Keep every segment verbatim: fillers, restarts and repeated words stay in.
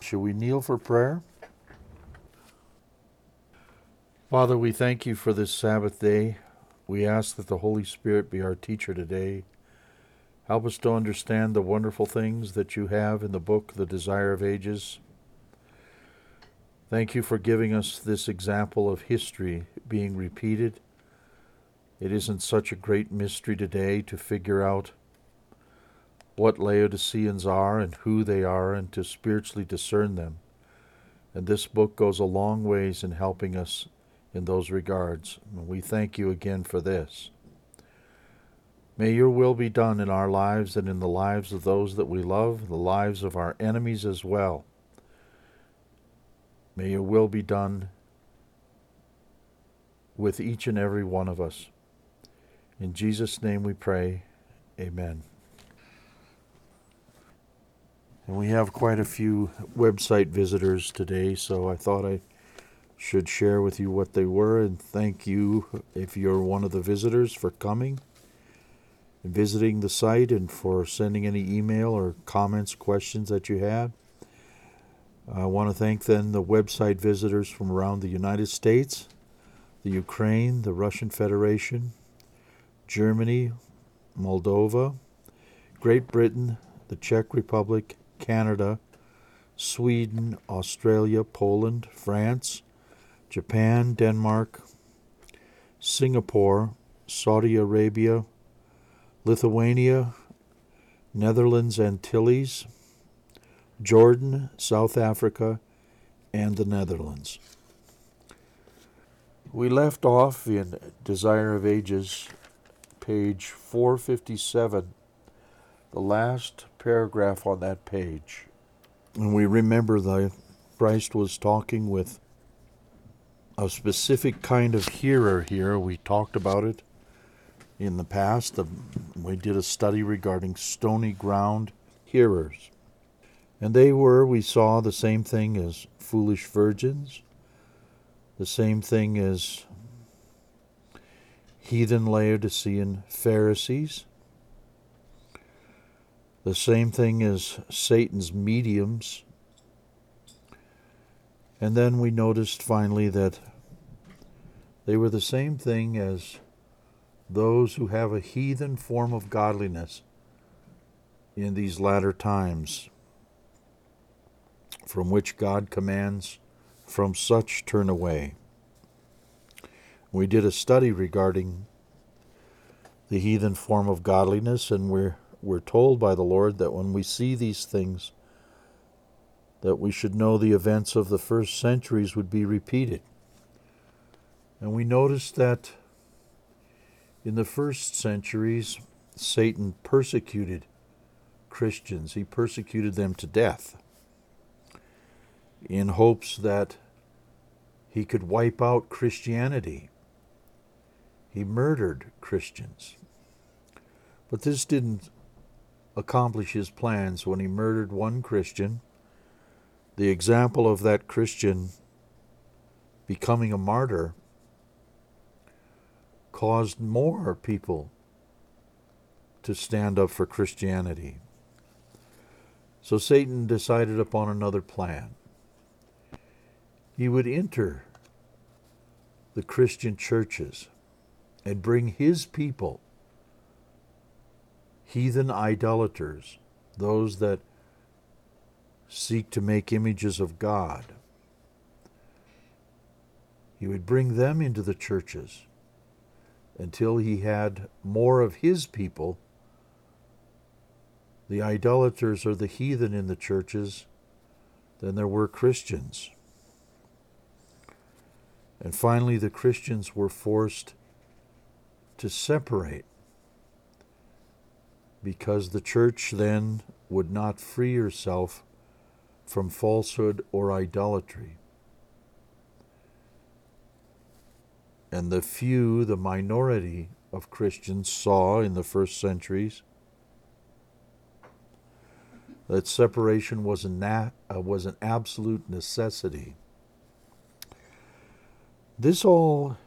Shall we kneel for prayer? Father, we thank you for this Sabbath day. We ask that the Holy Spirit be our teacher today. Help us to understand the wonderful things that you have in the book, The Desire of Ages. Thank you for giving us this example of history being repeated. It isn't such a great mystery today to figure out what Laodiceans are and who they are and to spiritually discern them. And this book goes a long ways in helping us in those regards. And we thank you again for this. May your will be done in our lives and in the lives of those that we love, the lives of our enemies as well. May your will be done with each and every one of us. In Jesus' name we pray. Amen. And we have quite a few website visitors today, so I thought I should share with you what they were, and thank you if you're one of the visitors for coming and visiting the site and for sending any email or comments, questions that you had. I want to thank then the website visitors from around the United States, the Ukraine, the Russian Federation, Germany, Moldova, Great Britain, the Czech Republic, Canada, Sweden, Australia, Poland, France, Japan, Denmark, Singapore, Saudi Arabia, Lithuania, Netherlands Antilles, Jordan, South Africa, and the Netherlands. We left off in Desire of Ages, page four fifty-seven, the last paragraph on that page. And we remember that Christ was talking with a specific kind of hearer here. We talked about it in the past. We did a study regarding stony ground hearers. And they were, we saw, the same thing as foolish virgins, the same thing as heathen Laodicean Pharisees, the same thing as Satan's mediums. And then we noticed finally that they were the same thing as those who have a heathen form of godliness in these latter times, from which God commands, from such turn away. We did a study regarding the heathen form of godliness, and we're, we're told by the Lord that when we see these things, that we should know the events of the first centuries would be repeated. And we noticed that in the first centuries, Satan persecuted Christians. He persecuted them to death in hopes that he could wipe out Christianity. He murdered Christians. But this didn't accomplish his plans. When he murdered one Christian, the example of that Christian becoming a martyr caused more people to stand up for Christianity. So Satan decided upon another plan. He would enter the Christian churches and bring his people, heathen idolaters, those that seek to make images of God. He would bring them into the churches until he had more of his people, the idolaters or the heathen in the churches, than there were Christians. And finally, the Christians were forced to separate because the church then would not free herself from falsehood or idolatry. And the few, the minority of Christians saw in the first centuries that separation was, a nat- uh, was an absolute necessity. This all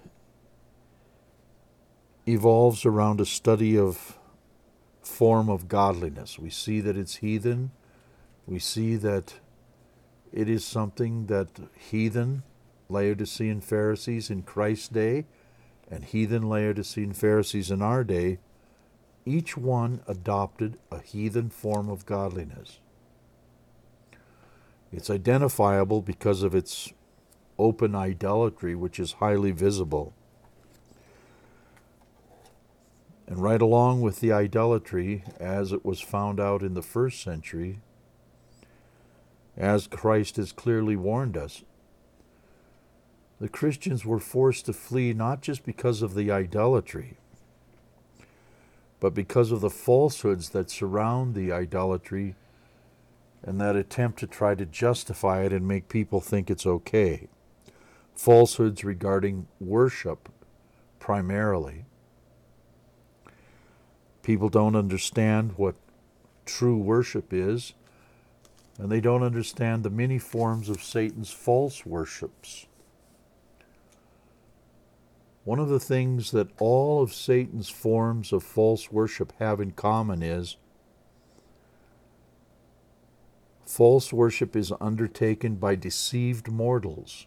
evolves around a study of form of godliness. We see that it's heathen. We see that It is something that heathen Laodicean Pharisees in Christ's day and heathen Laodicean Pharisees in our day, each one adopted a heathen form of godliness. It's identifiable because of its open idolatry, which is highly visible. And right along with the idolatry, as it was found out in the first century, as Christ has clearly warned us, the Christians were forced to flee not just because of the idolatry, but because of the falsehoods that surround the idolatry and that attempt to try to justify it and make people think it's okay. Falsehoods regarding worship, primarily. People don't understand what true worship is, and they don't understand the many forms of Satan's false worships. One of the things that all of Satan's forms of false worship have in common is false worship is undertaken by deceived mortals.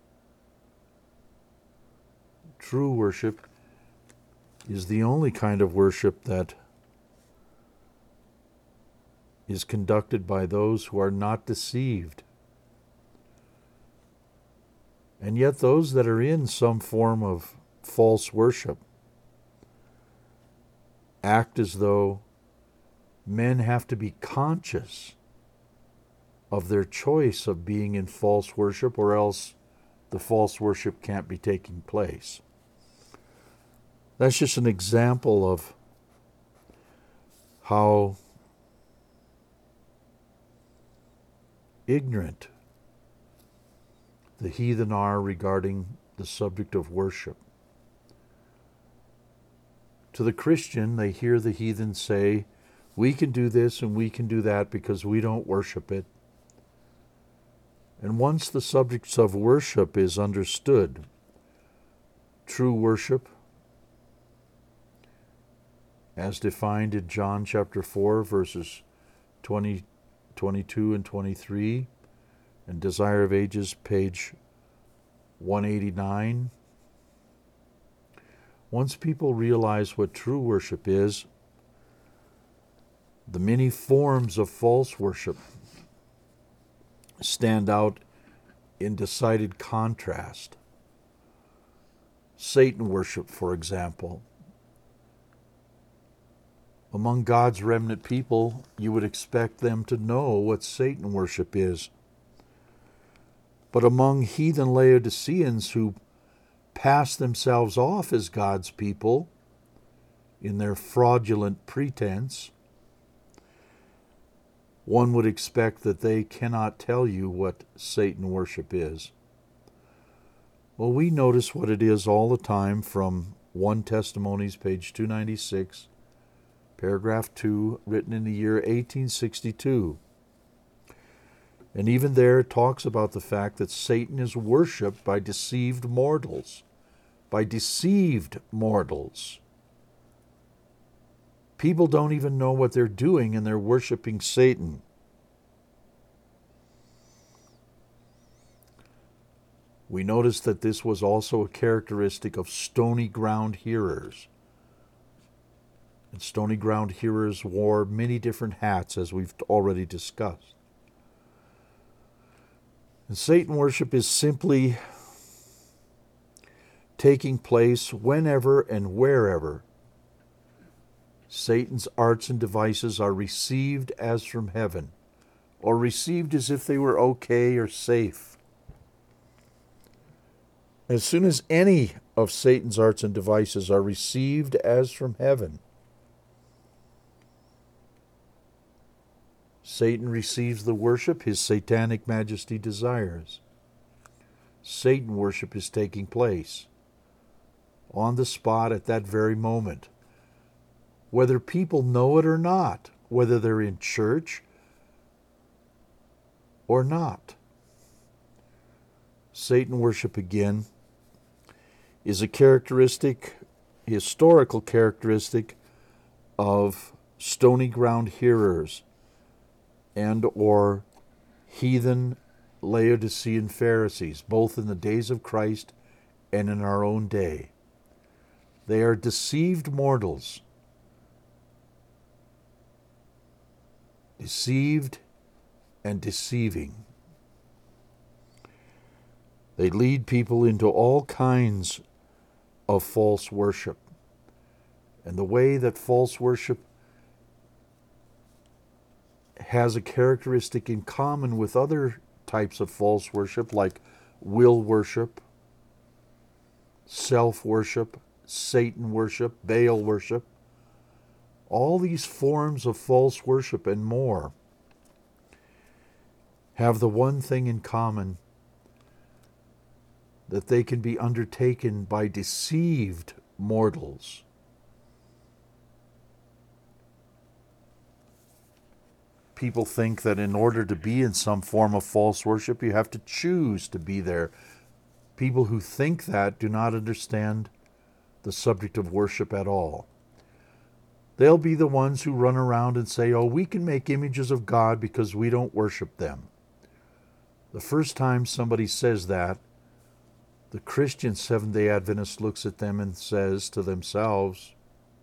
True worship is the only kind of worship that is conducted by those who are not deceived. And yet those that are in some form of false worship act as though men have to be conscious of their choice of being in false worship, or else the false worship can't be taking place. That's just an example of how ignorant the heathen are regarding the subject of worship. To the Christian, they hear the heathen say, we can do this and we can do that because we don't worship it. And once the subjects of worship is understood, true worship, as defined in John chapter four, verses twenty, twenty-two and twenty-three, and Desire of Ages, page one eighty-nine. Once people realize what true worship is, the many forms of false worship stand out in decided contrast. Satan worship, for example. Among God's remnant people, you would expect them to know what Satan worship is. But among heathen Laodiceans who pass themselves off as God's people in their fraudulent pretense, one would expect that they cannot tell you what Satan worship is. Well, we notice what it is all the time from First Testimonies, page two ninety-six, paragraph two, written in the year eighteen sixty-two. And even there it talks about the fact that Satan is worshipped by deceived mortals. By deceived mortals. People don't even know what they're doing, and they're worshiping Satan. We notice that this was also a characteristic of stony ground hearers. And stony ground hearers wore many different hats, as we've already discussed. And Satan worship is simply taking place whenever and wherever Satan's arts and devices are received as from heaven, or received as if they were okay or safe. As soon as any of Satan's arts and devices are received as from heaven, Satan receives the worship his satanic majesty desires. Satan worship is taking place on the spot at that very moment. Whether people know it or not, whether they're in church or not. Satan worship, again, is a characteristic, historical characteristic of stony ground hearers and or heathen Laodicean Pharisees, both in the days of Christ and in our own day. They are deceived mortals. Deceived and deceiving. They lead people into all kinds of false worship. And the way that false worship has a characteristic in common with other types of false worship, like will worship, self-worship, Satan worship, Baal worship, all these forms of false worship and more have the one thing in common, that they can be undertaken by deceived mortals. People think that in order to be in some form of false worship, you have to choose to be there. People who think that do not understand the subject of worship at all. They'll be the ones who run around and say, oh, we can make images of God because we don't worship them. The first time somebody says that, the Christian Seventh-day Adventist looks at them and says to themselves,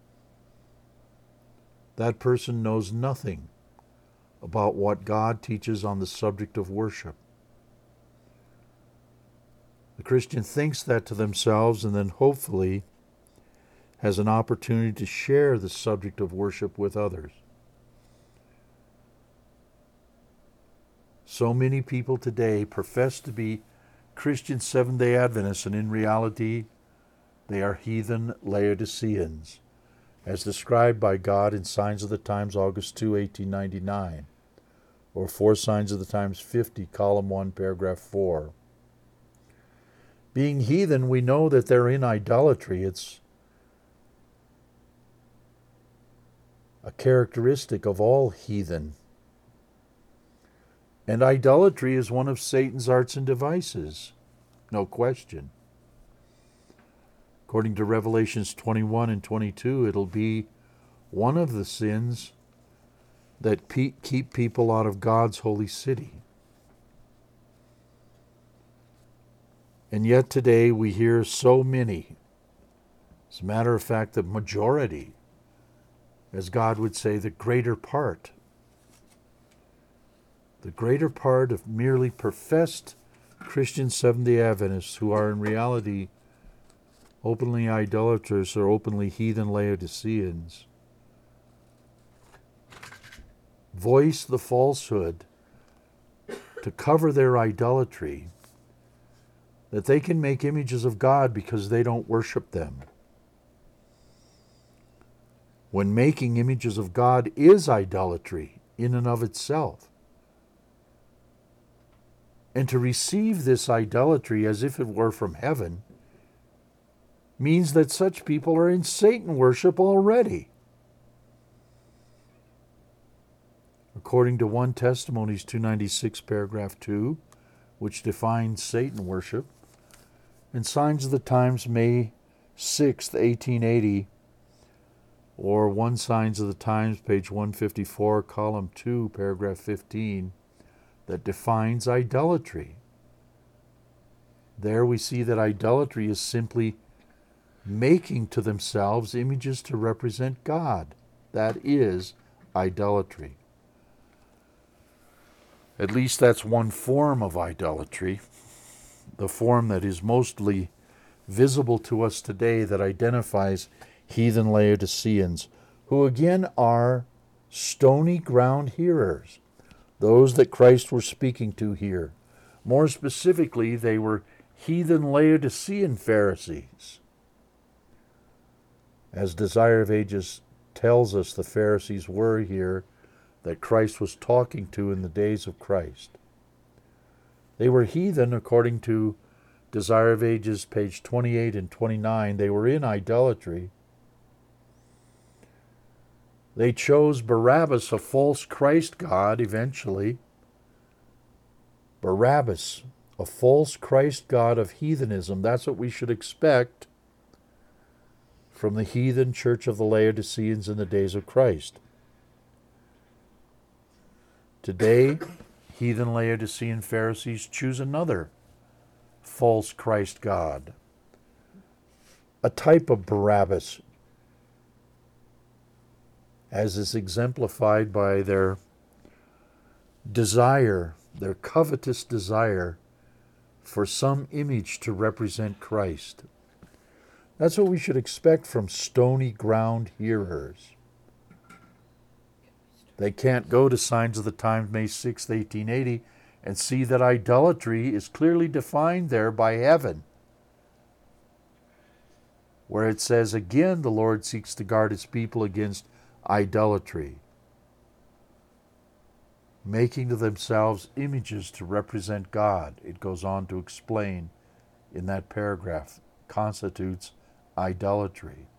that person knows nothing about what God teaches on the subject of worship. The Christian thinks that to themselves and then hopefully has an opportunity to share the subject of worship with others. So many people today profess to be Christian Seventh-day Adventists, and in reality, they are heathen Laodiceans, as described by God in Signs of the Times, August second, eighteen ninety-nine, or Four Signs of the Times fifty, column one, paragraph four. Being heathen, we know that they're in idolatry. It's a characteristic of all heathen. And idolatry is one of Satan's arts and devices, no question. According to Revelations twenty-one and twenty-two, it'll be one of the sins that pe- keep people out of God's holy city. And yet today we hear so many, as a matter of fact, the majority, as God would say, the greater part, the greater part of merely professed Christian Seventh-day Adventists who are in reality openly idolaters or openly heathen Laodiceans, voice the falsehood to cover their idolatry, that they can make images of God because they don't worship them. When making images of God is idolatry in and of itself. And to receive this idolatry as if it were from heaven means that such people are in Satan worship already. According to First Testimonies two ninety-six, paragraph two, which defines Satan worship, and Signs of the Times, May sixth, eighteen eighty, or One Signs of the Times, page one fifty-four, column two, paragraph fifteen, that defines idolatry. There we see that idolatry is simply making to themselves images to represent God. That is idolatry. At least that's one form of idolatry, the form that is mostly visible to us today that identifies heathen Laodiceans, who again are stony ground hearers, those that Christ was speaking to here. More specifically, they were heathen Laodicean Pharisees. As Desire of Ages tells us, the Pharisees were here that Christ was talking to in the days of Christ. They were heathen according to Desire of Ages, page twenty-eight and twenty-nine. They were in idolatry. They chose Barabbas, a false Christ god, eventually. Barabbas, a false Christ god of heathenism. That's what we should expect from the heathen church of the Laodiceans in the days of Christ. Today, heathen Laodicean Pharisees choose another false Christ God, a type of Barabbas, as is exemplified by their desire, their covetous desire for some image to represent Christ. That's what we should expect from stony ground hearers. They can't go to Signs of the Times, May sixth, eighteen eighty, and see that idolatry is clearly defined there by heaven, where it says, again, the Lord seeks to guard his people against idolatry, making to themselves images to represent God. It goes on to explain in that paragraph, constitutes idolatry.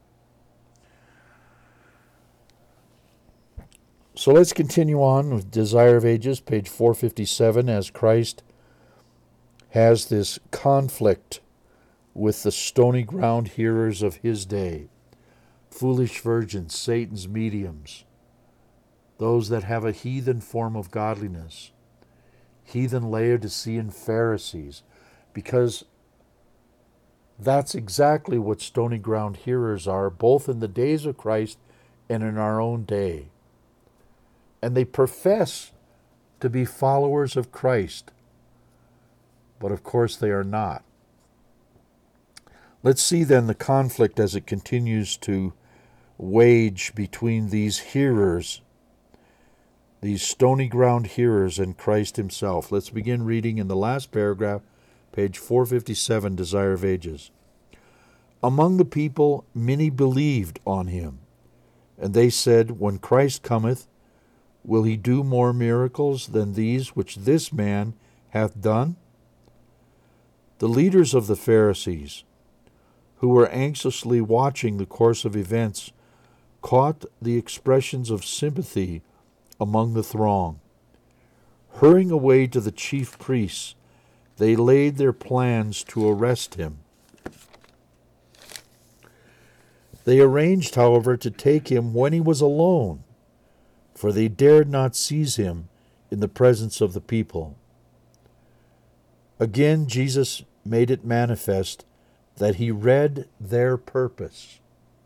So let's continue on with Desire of Ages, page four fifty-seven, as Christ has this conflict with the stony ground hearers of his day. Foolish virgins, Satan's mediums, those that have a heathen form of godliness, heathen Laodicean Pharisees, because that's exactly what stony ground hearers are, both in the days of Christ and in our own day. And they profess to be followers of Christ, but of course they are not. Let's see then the conflict as it continues to wage between these hearers, these stony ground hearers, and Christ himself. Let's begin reading in the last paragraph, page four fifty-seven, Desire of Ages. Among the people many believed on him, and they said, when Christ cometh, will he do more miracles than these which this man hath done? The leaders of the Pharisees, who were anxiously watching the course of events, caught the expressions of sympathy among the throng. Hurrying away to the chief priests, they laid their plans to arrest him. They arranged, however, to take him when he was alone, for they dared not seize him in the presence of the people. Again, Jesus made it manifest that he read their purpose.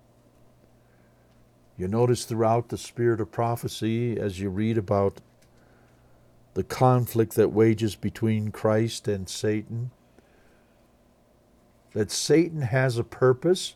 You notice throughout the spirit of prophecy, as you read about the conflict that wages between Christ and Satan, that Satan has a purpose,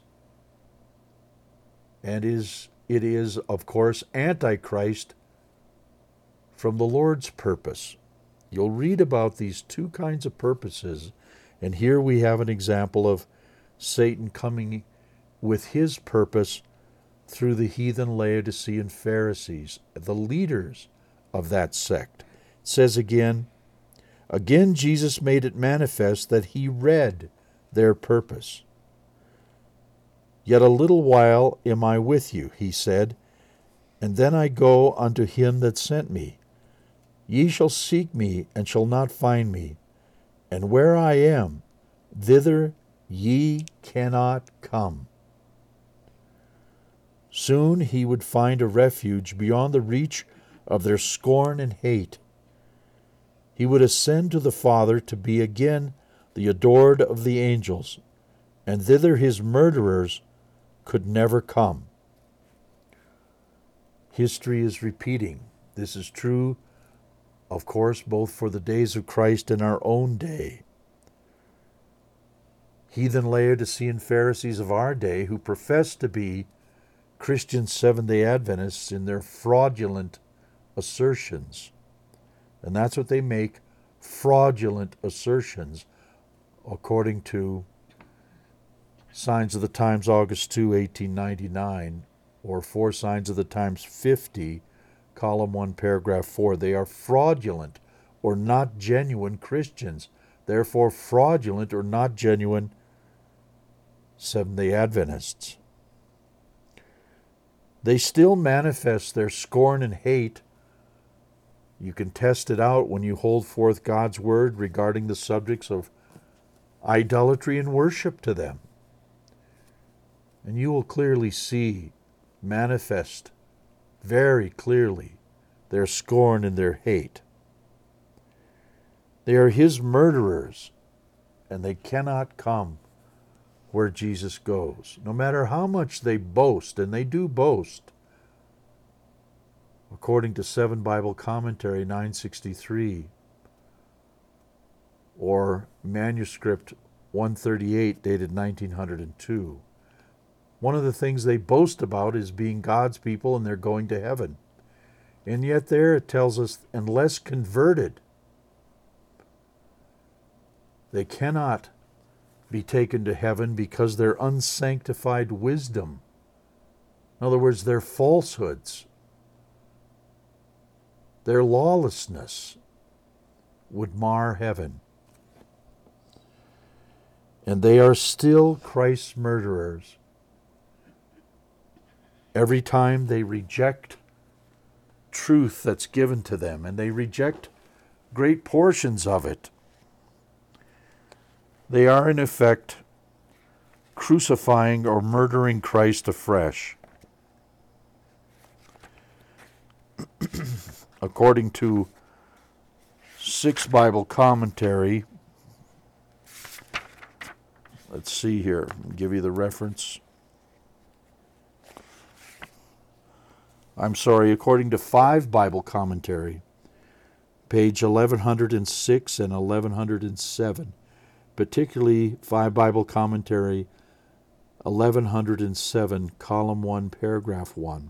and is it is, of course, Antichrist from the Lord's purpose. You'll read about these two kinds of purposes, and here we have an example of Satan coming with his purpose through the heathen Laodicean Pharisees, the leaders of that sect. It says again, again Jesus made it manifest that he read their purpose. Yet a little while am I with you, he said, and then I go unto him that sent me. Ye shall seek me, and shall not find me, and where I am, thither ye cannot come. Soon he would find a refuge beyond the reach of their scorn and hate. He would ascend to the Father to be again the adored of the angels, and thither his murderers could never come. History is repeating. This is true, of course, both for the days of Christ and our own day. Heathen Laodicean Pharisees of our day, who profess to be Christian Seventh-day Adventists in their fraudulent assertions. And that's what they make, fraudulent assertions, according to Signs of the Times, August second, eighteen ninety-nine, or Four Signs of the Times fifty, column one, paragraph four. They are fraudulent or not genuine Christians, therefore fraudulent or not genuine Seventh-day Adventists. They still manifest their scorn and hate. You can test it out when you hold forth God's word regarding the subjects of idolatry and worship to them. And you will clearly see, manifest very clearly, their scorn and their hate. They are his murderers, and they cannot come where Jesus goes. No matter how much they boast, and they do boast, according to Seven Bible Commentary nine sixty-three, or manuscript one thirty-eight dated nineteen oh two. One of the things they boast about is being God's people and they're going to heaven. And yet there it tells us, unless converted, they cannot be taken to heaven because their unsanctified wisdom, in other words, their falsehoods, their lawlessness, would mar heaven. And they are still Christ's murderers. Every time they reject truth that's given to them, and they reject great portions of it, they are in effect crucifying or murdering Christ afresh. According to Sixth Bible Commentary, let's see here, I'll give you the reference. I'm sorry, according to Five Bible Commentary, page eleven oh six and eleven oh seven, particularly Five Bible Commentary eleven oh seven, column one, paragraph one.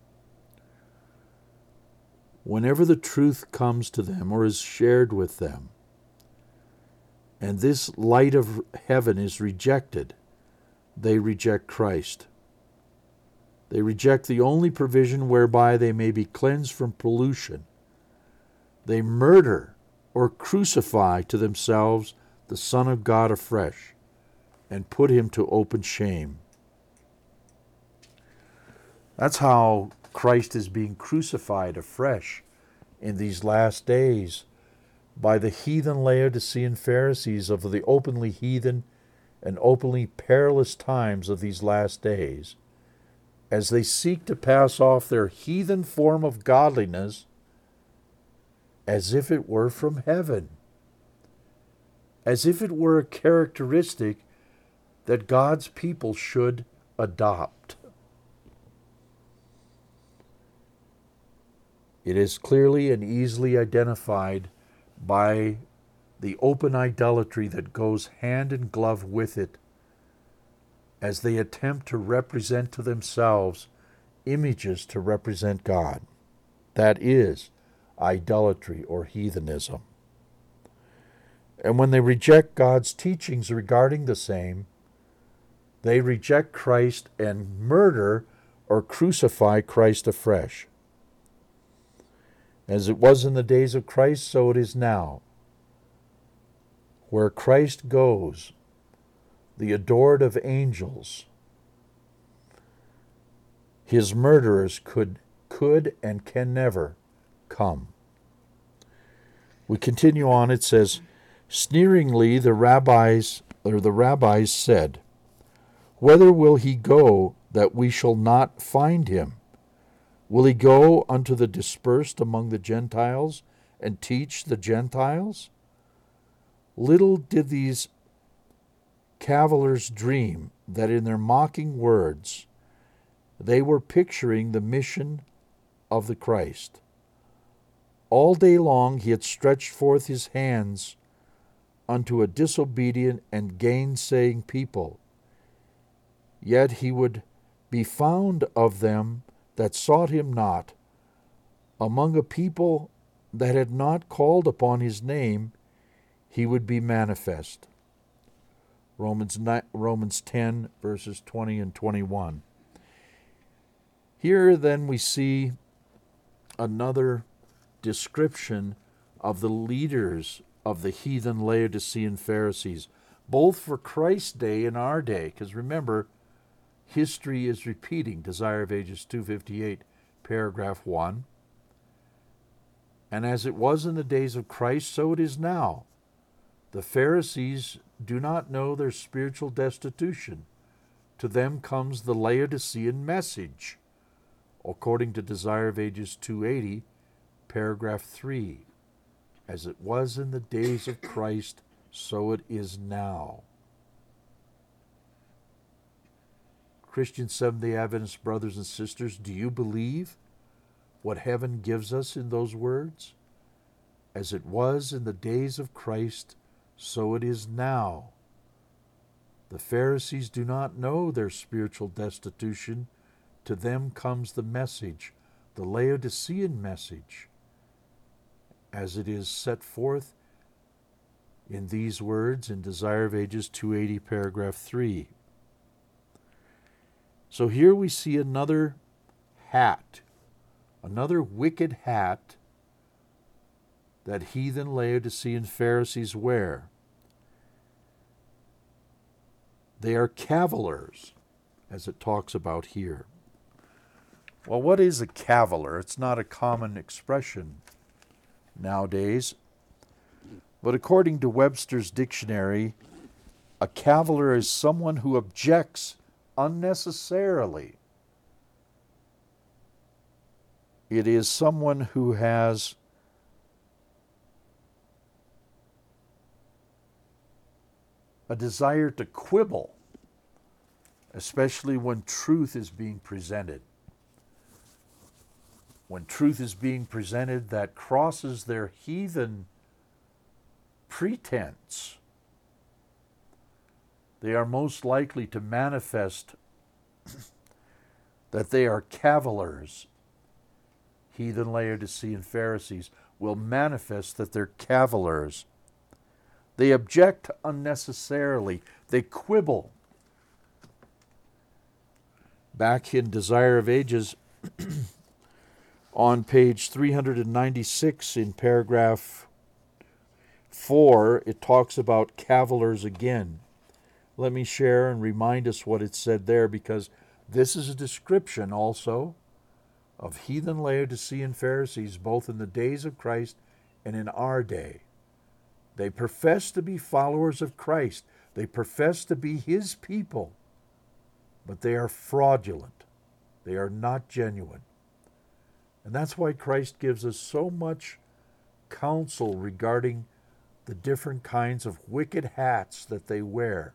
Whenever the truth comes to them or is shared with them, and this light of heaven is rejected, they reject Christ. They reject the only provision whereby they may be cleansed from pollution. They murder or crucify to themselves the Son of God afresh and put him to open shame. That's how Christ is being crucified afresh in these last days by the heathen Laodicean Pharisees of the openly heathen and openly perilous times of these last days, as they seek to pass off their heathen form of godliness as if it were from heaven, as if it were a characteristic that God's people should adopt. It is clearly and easily identified by the open idolatry that goes hand in glove with it, as they attempt to represent to themselves images to represent God. That is idolatry or heathenism. And when they reject God's teachings regarding the same, they reject Christ and murder or crucify Christ afresh. As it was in the days of Christ, so it is now. Where Christ goes, the adored of angels, his murderers could, could and can never come. We continue on, it says, sneeringly the rabbis, or the rabbis said, whither will he go that we shall not find him? Will he go unto the dispersed among the Gentiles and teach the Gentiles? Little did these cavillers dream that in their mocking words they were picturing the mission of the Christ. All day long he had stretched forth his hands unto a disobedient and gainsaying people, yet he would be found of them that sought him not, among a people that had not called upon his name, he would be manifest. Romans nine, Romans ten, verses twenty and twenty-one. Here then we see another description of the leaders of the heathen Laodicean Pharisees, both for Christ's day and our day, because remember, history is repeating. Desire of Ages two fifty-eight, paragraph one. And as it was in the days of Christ, so it is now. The Pharisees do not know their spiritual destitution. To them comes the Laodicean message, according to Desire of Ages two eighty, paragraph three. as it was in the days of Christ, so it is now. Christian Seventh-day Adventist brothers and sisters, do you believe what heaven gives us in those words? As it was in the days of Christ, so it is now. The Pharisees do not know their spiritual destitution. To them comes the message, the Laodicean message, as it is set forth in these words in Desire of Ages two eighty, paragraph three. So here we see another hat, another wicked hat that heathen Laodicean Pharisees wear. They are cavillers, as it talks about here. Well, what is a caviller? It's not a common expression nowadays. But according to Webster's dictionary, a caviller is someone who objects unnecessarily. It is someone who has a desire to quibble, especially when truth is being presented. When truth is being presented that crosses their heathen pretense, they are most likely to manifest that they are cavillers. Heathen Laodicean Pharisees will manifest that they're cavillers. They object unnecessarily. They quibble. Back in Desire of Ages, on page three hundred ninety-six in paragraph four, it talks about cavillers again. Let me share and remind us what it said there, because this is a description also of heathen Laodicean Pharisees, both in the days of Christ and in our day. They profess to be followers of Christ. They profess to be His people, but they are fraudulent. They are not genuine. And that's why Christ gives us so much counsel regarding the different kinds of wicked hats that they wear.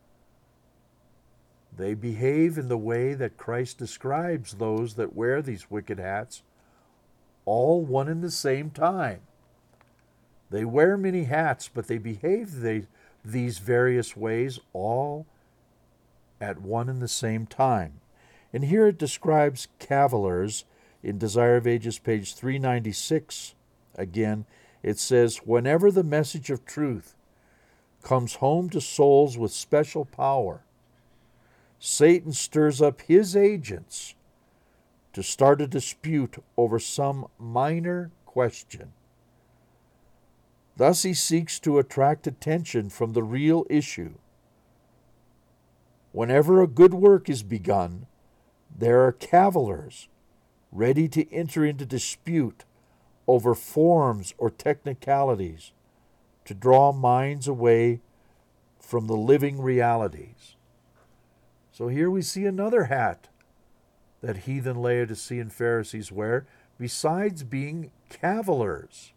They behave in the way that Christ describes those that wear these wicked hats, all one and the same time. They wear many hats, but they behave they, these various ways all at one and the same time. And here it describes cavillers in Desire of Ages, page three ninety-six. Again, it says, whenever the message of truth comes home to souls with special power, Satan stirs up his agents to start a dispute over some minor question. Thus he seeks to attract attention from the real issue. Whenever a good work is begun, there are cavillers ready to enter into dispute over forms or technicalities to draw minds away from the living realities. So here we see another hat that heathen Laodicean Pharisees wear, besides being cavillers.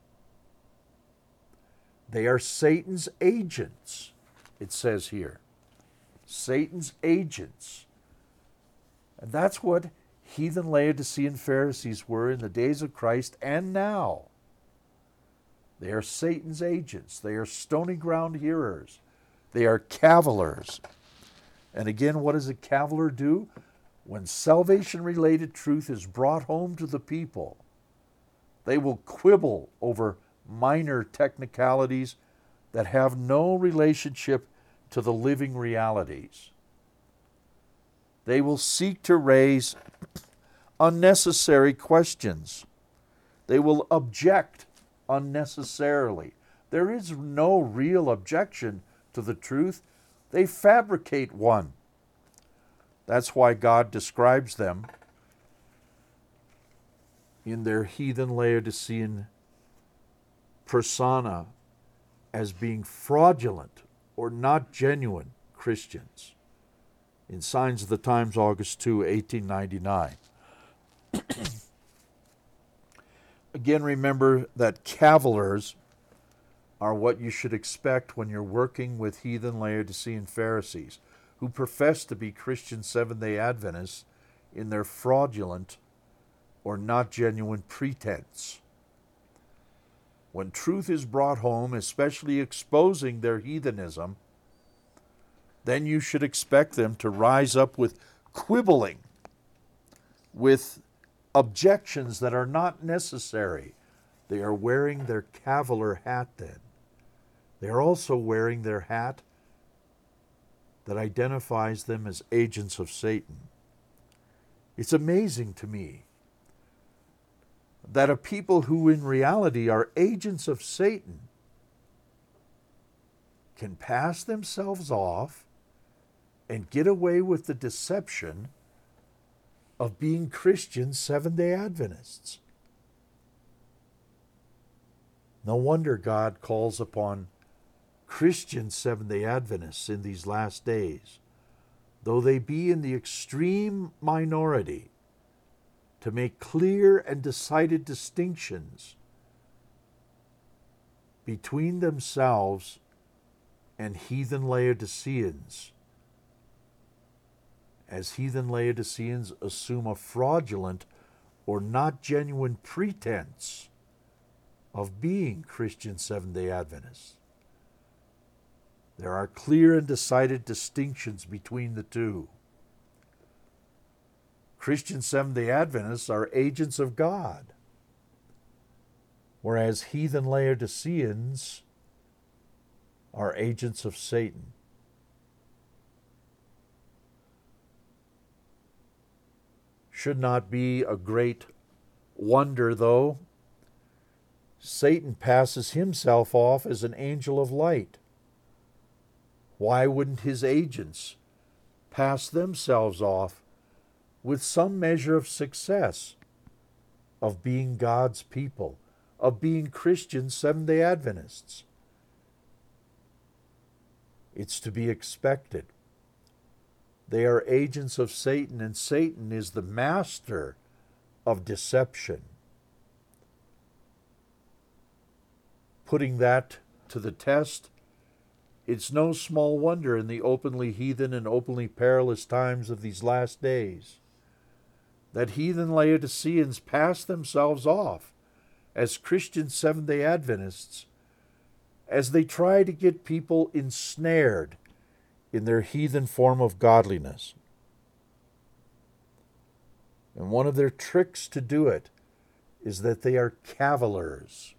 They are Satan's agents, it says here. Satan's agents. And that's what heathen Laodicean Pharisees were in the days of Christ and now. They are Satan's agents. They are stony ground hearers. They are cavillers. And again, what does a caviller do? When salvation-related truth is brought home to the people, they will quibble over minor technicalities that have no relationship to the living realities. They will seek to raise unnecessary questions. They will object unnecessarily. There is no real objection to the truth. They fabricate one. That's why God describes them in their heathen Laodicean persona as being fraudulent or not genuine Christians. In Signs of the Times, August second, eighteen ninety-nine. Again, remember that cavillers are what you should expect when you're working with heathen Laodicean Pharisees who profess to be Christian Seventh-day Adventists in their fraudulent or not genuine pretense. When truth is brought home, especially exposing their heathenism, then you should expect them to rise up with quibbling, with objections that are not necessary. They are wearing their cavalier hat then. They are also wearing their hat that identifies them as agents of Satan. It's amazing to me that a people who in reality are agents of Satan can pass themselves off and get away with the deception of being Christian Seventh-day Adventists. No wonder God calls upon Christian Seventh-day Adventists in these last days, though they be in the extreme minority, to make clear and decided distinctions between themselves and heathen Laodiceans, as heathen Laodiceans assume a fraudulent or not genuine pretense of being Christian Seventh-day Adventists. There are clear and decided distinctions between the two. Christian Seventh-day Adventists are agents of God, whereas heathen Laodiceans are agents of Satan. Should not be a great wonder, though. Satan passes himself off as an angel of light. Why wouldn't his agents pass themselves off with some measure of success of being God's people, of being Christian Seventh-day Adventists? It's to be expected. They are agents of Satan, and Satan is the master of deception. Putting that to the test, it's no small wonder in the openly heathen and openly perilous times of these last days that heathen Laodiceans pass themselves off as Christian Seventh-day Adventists as they try to get people ensnared in their heathen form of godliness. And one of their tricks to do it is that they are cavillers.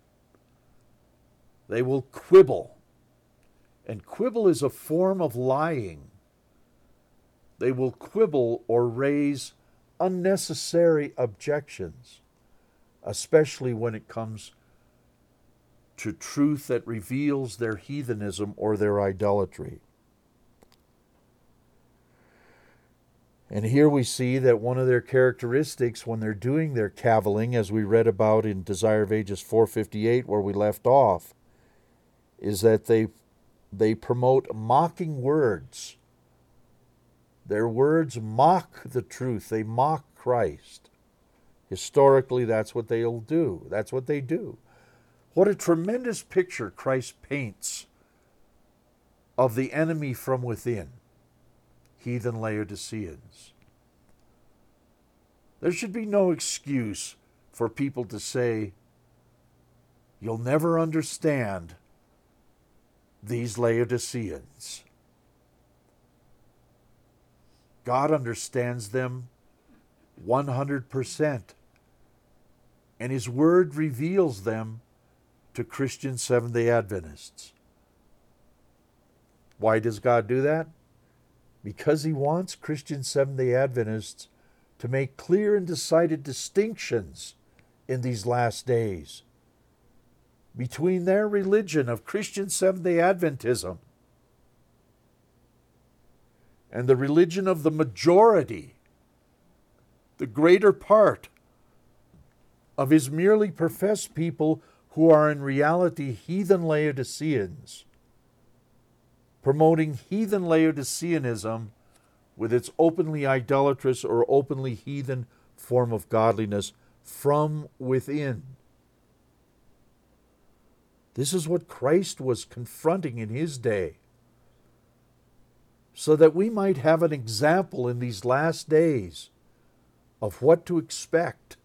They will quibble. And quibble is a form of lying. They will quibble or raise unnecessary objections, especially when it comes to truth that reveals their heathenism or their idolatry. And here we see that one of their characteristics when they're doing their cavilling, as we read about in Desire of Ages four fifty-eight, where we left off, is that they they promote mocking words. Their words mock the truth. They mock Christ. Historically, that's what they'll do. That's what they do. What a tremendous picture Christ paints of the enemy from within, heathen Laodiceans. There should be no excuse for people to say, "You'll never understand these Laodiceans." God understands them one hundred percent, and His Word reveals them to Christian Seventh-day Adventists. Why does God do that? Because He wants Christian Seventh-day Adventists to make clear and decided distinctions in these last days between their religion of Christian Seventh-day Adventism and the religion of the majority, the greater part of His merely professed people who are in reality heathen Laodiceans, promoting heathen Laodiceanism with its openly idolatrous or openly heathen form of godliness from within. This is what Christ was confronting in his day, so that we might have an example in these last days of what to expect.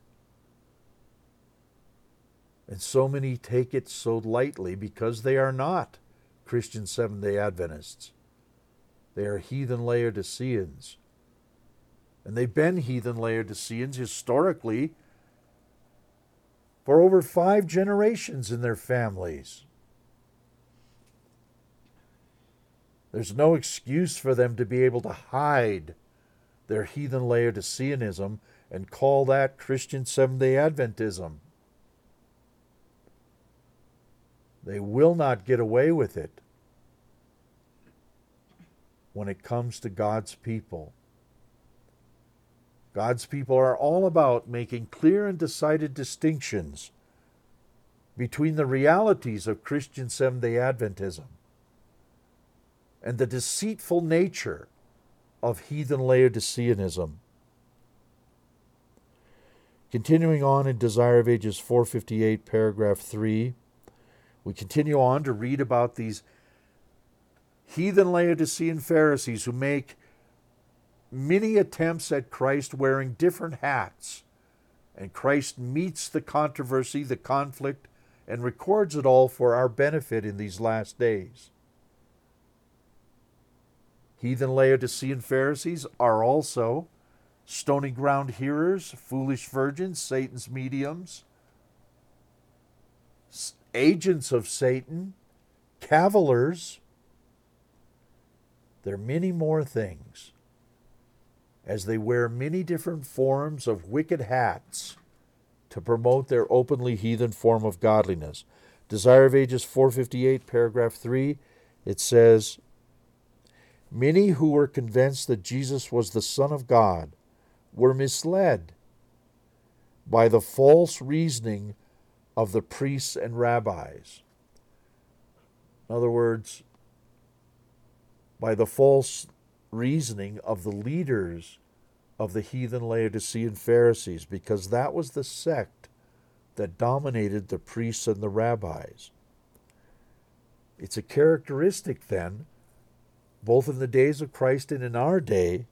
And so many take it so lightly because they are not Christian Seventh-day Adventists. They are heathen Laodiceans. And they've been heathen Laodiceans historically for over five generations in their families. There's no excuse for them to be able to hide their heathen Laodiceanism and call that Christian Seventh-day Adventism. They will not get away with it when it comes to God's people. God's people are all about making clear and decided distinctions between the realities of Christian Seventh-day Adventism and the deceitful nature of heathen Laodiceanism. Continuing on in Desire of Ages four fifty-eight, paragraph three, we continue on to read about these heathen Laodicean Pharisees who make many attempts at Christ wearing different hats. And Christ meets the controversy, the conflict, and records it all for our benefit in these last days. Heathen Laodicean Pharisees are also stony ground hearers, foolish virgins, Satan's mediums, agents of Satan, cavilers. There are many more things, as they wear many different forms of wicked hats to promote their openly heathen form of godliness. Desire of Ages four fifty-eight, paragraph three, it says, "Many who were convinced that Jesus was the Son of God were misled by the false reasoning of the priests and rabbis." In other words, by the false reasoning of the leaders of the heathen Laodicean Pharisees, because that was the sect that dominated the priests and the rabbis. It's a characteristic then, both in the days of Christ and in our day,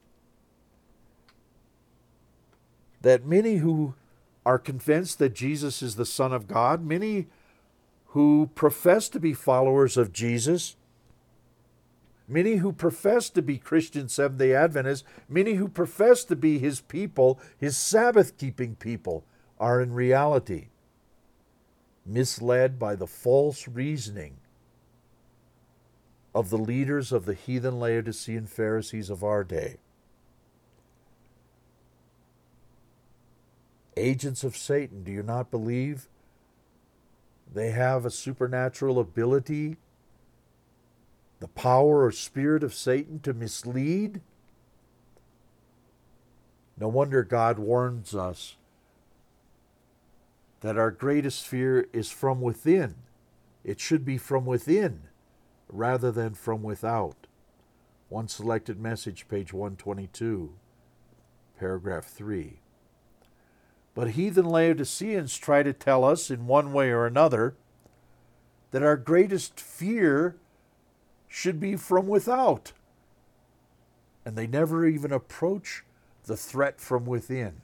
that many who are convinced that Jesus is the Son of God, many who profess to be followers of Jesus, many who profess to be Christian Seventh-day Adventists, many who profess to be his people, his Sabbath-keeping people, are in reality misled by the false reasoning of the leaders of the heathen Laodicean Pharisees of our day. Agents of Satan, do you not believe they have a supernatural ability, the power or spirit of Satan to mislead? No wonder God warns us that our greatest fear is from within. It should be from within rather than from without. One Selected Message, page one twenty-two, paragraph three. But heathen Laodiceans try to tell us in one way or another that our greatest fear should be from without. And they never even approach the threat from within.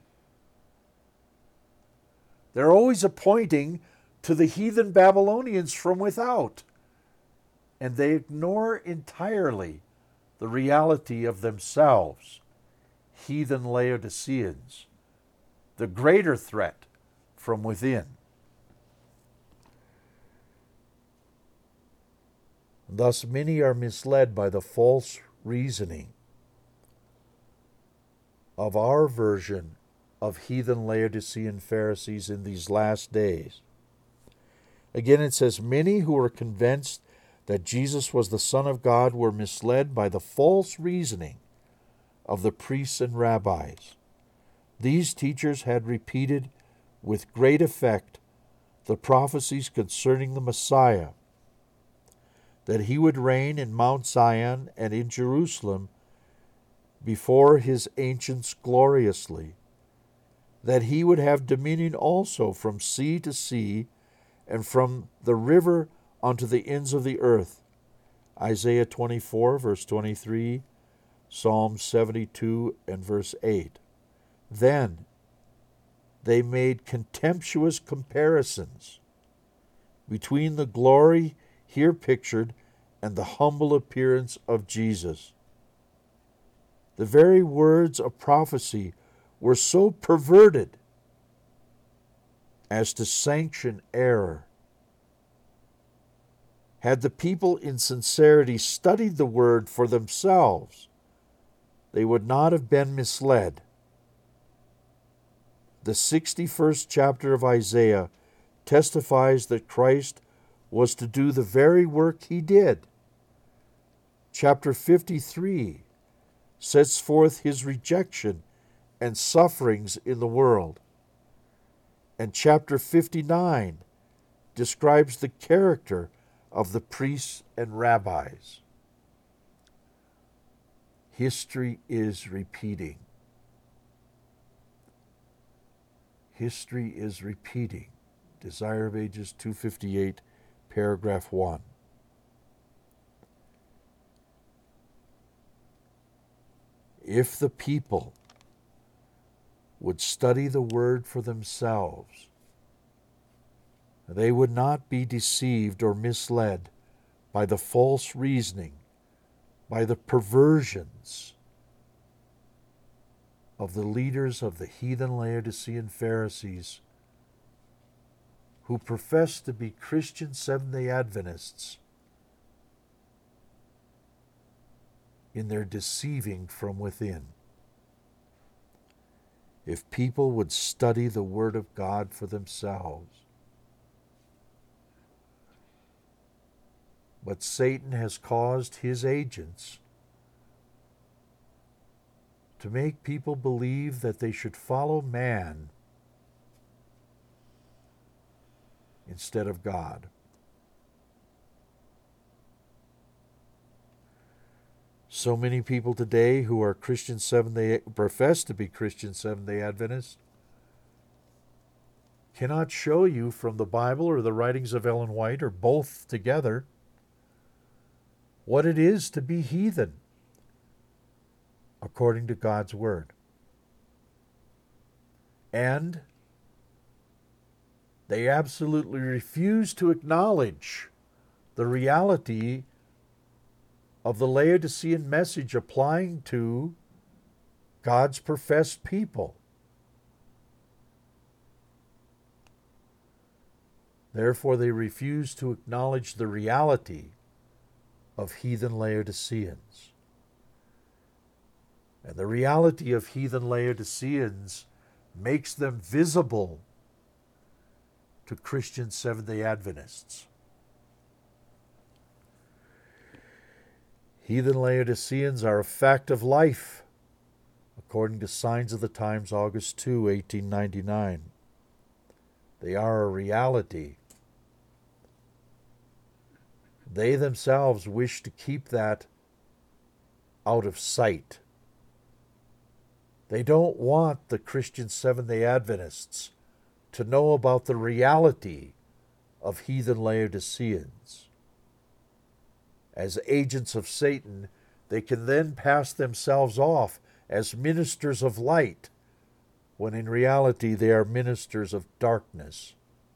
They're always pointing to the heathen Babylonians from without. And they ignore entirely the reality of themselves, heathen Laodiceans, the greater threat from within. Thus, many are misled by the false reasoning of our version of heathen Laodicean Pharisees in these last days. Again, it says, many who were convinced that Jesus was the Son of God were misled by the false reasoning of the priests and rabbis. These teachers had repeated with great effect the prophecies concerning the Messiah, that he would reign in Mount Zion and in Jerusalem before his ancients gloriously. that he would have dominion also from sea to sea, and from the river unto the ends of the earth. Isaiah twenty-four, verse twenty-three, Psalm seventy-two, and verse eight. Then they made contemptuous comparisons between the glory here pictured and the humble appearance of Jesus. The very words of prophecy were so perverted as to sanction error. Had the people in sincerity studied the word for themselves, they would not have been misled. The sixty-first chapter of Isaiah testifies that Christ was to do the very work he did. Chapter fifty-three sets forth his rejection and sufferings in the world. And chapter fifty-nine describes the character of the priests and rabbis. History is repeating. History is repeating. Desire of Ages two fifty-eight, paragraph one. If the people would study the word for themselves, they would not be deceived or misled by the false reasoning, by the perversions of the leaders of the heathen Laodicean Pharisees, who profess to be Christian Seventh-day Adventists, in their deceiving from within. If people would study the Word of God for themselves. But Satan has caused his agents to make people believe that they should follow man instead of God. So many people today who are Christian Seventh-day, profess to be Christian Seventh-day Adventists, cannot show you from the Bible or the writings of Ellen White, or both together, what it is to be heathen according to God's Word. And they absolutely refuse to acknowledge the reality of the Laodicean message applying to God's professed people. Therefore, they refuse to acknowledge the reality of heathen Laodiceans. And the reality of heathen Laodiceans makes them visible to Christian Seventh-day Adventists. Heathen Laodiceans are a fact of life, according to Signs of the Times, August second, eighteen ninety-nine. They are a reality. They themselves wish to keep that out of sight. They don't want the Christian Seventh-day Adventists to know about the reality of heathen Laodiceans. As agents of Satan, they can then pass themselves off as ministers of light, when in reality they are ministers of darkness.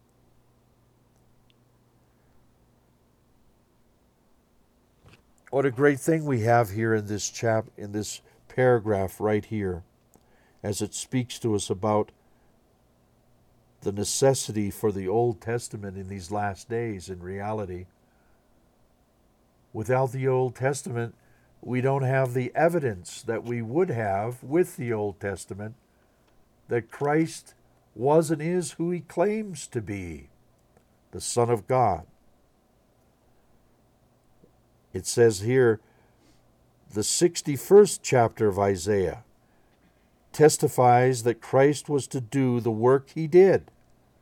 What a great thing we have here in this chap in this paragraph right here, as it speaks to us about the necessity for the Old Testament in these last days. In reality, without the Old Testament, we don't have the evidence that we would have with the Old Testament that Christ was and is who he claims to be, the Son of God. It says here, the sixty-first chapter of Isaiah testifies that Christ was to do the work he did.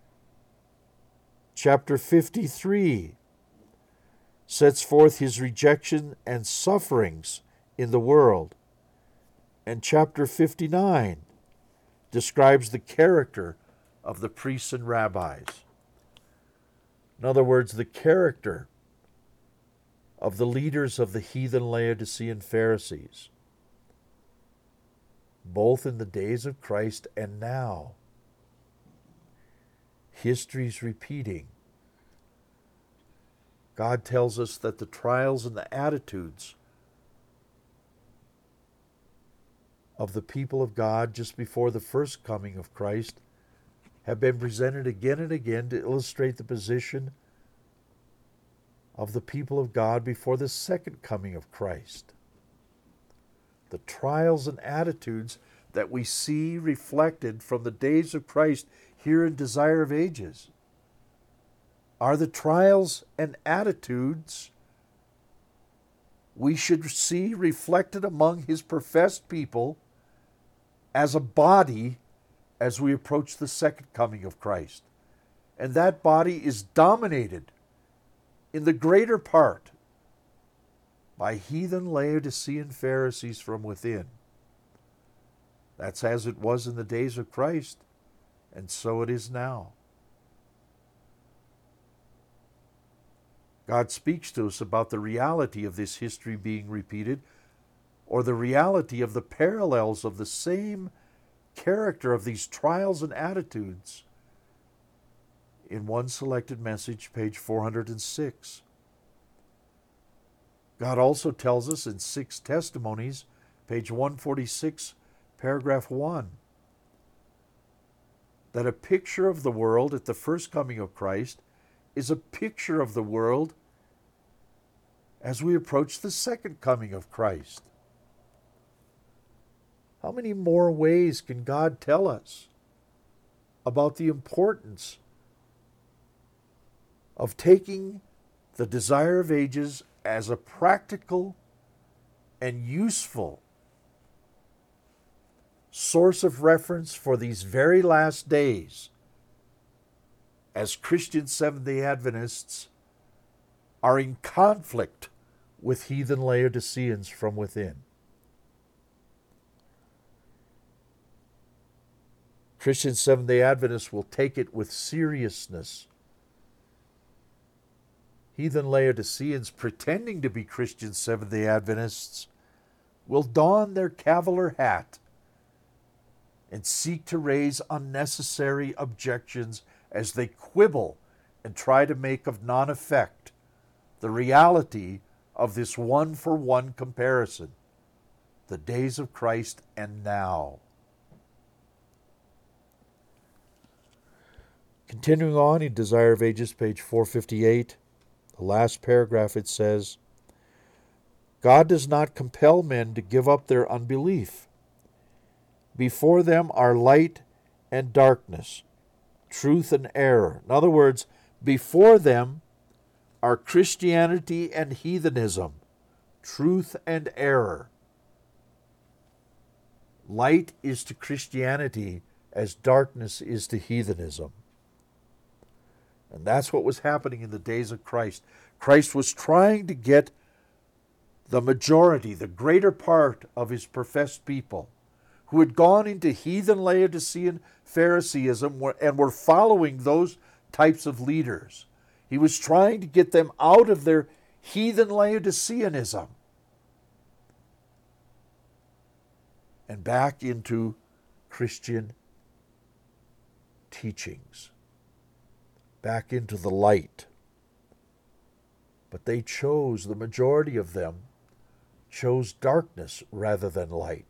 Chapter fifty-three sets forth his rejection and sufferings in the world. And chapter fifty-nine describes the character of the priests and rabbis. In other words, the character of the leaders of the heathen Laodicean Pharisees, both in the days of Christ and now. History's repeating. God tells us that the trials and the attitudes of the people of God just before the first coming of Christ have been presented again and again to illustrate the position of the people of God before the second coming of Christ. The trials and attitudes that we see reflected from the days of Christ here in Desire of Ages are the trials and attitudes we should see reflected among his professed people as a body as we approach the second coming of Christ. And that body is dominated in the greater part by heathen Laodicean Pharisees from within. That's as it was in the days of Christ, and so it is now. God speaks to us about the reality of this history being repeated, or the reality of the parallels of the same character of these trials and attitudes in one selected message, page four hundred six. God also tells us in Six Testimonies, page one forty-six, paragraph one, that a picture of the world at the first coming of Christ is a picture of the world as we approach the second coming of Christ. How many more ways can God tell us about the importance of taking the Desire of Ages as a practical and useful source of reference for these very last days, as Christian Seventh-day Adventists are in conflict with heathen Laodiceans from within? Christian Seventh-day Adventists will take it with seriousness. Heathen Laodiceans pretending to be Christian Seventh-day Adventists will don their cavalier hat and seek to raise unnecessary objections as they quibble and try to make of non-effect the reality of this one-for-one comparison, the days of Christ and now. Continuing on in Desire of Ages, page four fifty-eight, the last paragraph, it says, God does not compel men to give up their unbelief. Before them are light and darkness, truth and error. In other words, before them are Christianity and heathenism, truth and error. Light is to Christianity as darkness is to heathenism. And that's what was happening in the days of Christ. Christ was trying to get the majority, the greater part of his professed people, who had gone into heathen Laodicean Phariseeism and were following those types of leaders. He was trying to get them out of their heathen Laodiceanism and back into Christian teachings, back into the light. But they chose, the majority of them, chose darkness rather than light.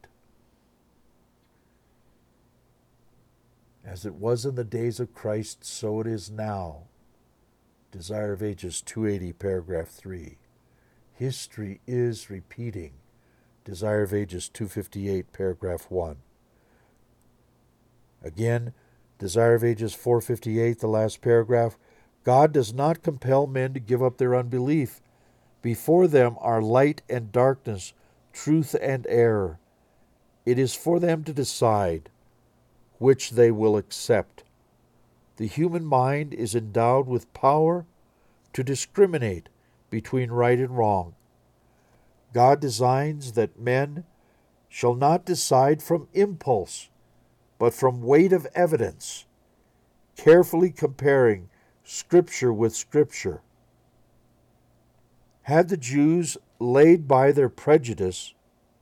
As it was in the days of Christ, so it is now. Desire of Ages two eighty, paragraph three. History is repeating. Desire of Ages two fifty-eight, paragraph one. Again, Desire of Ages four fifty-eight, the last paragraph. God does not compel men to give up their unbelief. Before them are light and darkness, truth and error. It is for them to decide which they will accept. The human mind is endowed with power to discriminate between right and wrong. God designs that men shall not decide from impulse, but from weight of evidence, carefully comparing Scripture with Scripture. Had the Jews laid by their prejudice